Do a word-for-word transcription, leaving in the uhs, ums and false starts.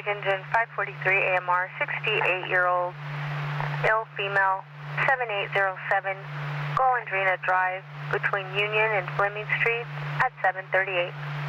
check engine five forty-three A M R, sixty-eight-year-old, ill female, seven eight zero seven, Golondrina Drive, between Union and Fleming Street at seven thirty-eight.